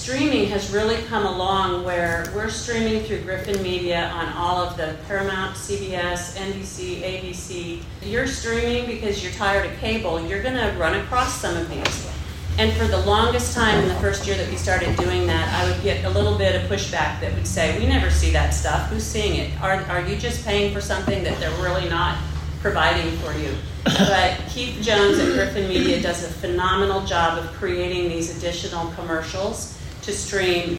streaming has really come along where we're streaming through Griffin Media on all of the Paramount, CBS, NBC, ABC. You're streaming because you're tired of cable. You're going to run across some of these. And for the longest time in the first year that we started doing that, I would get a little bit of pushback that would say, we never see that stuff. Who's seeing it? Are you just paying for something that they're really not providing for you? But Keith Jones at Griffin Media does a phenomenal job of creating these additional commercials to stream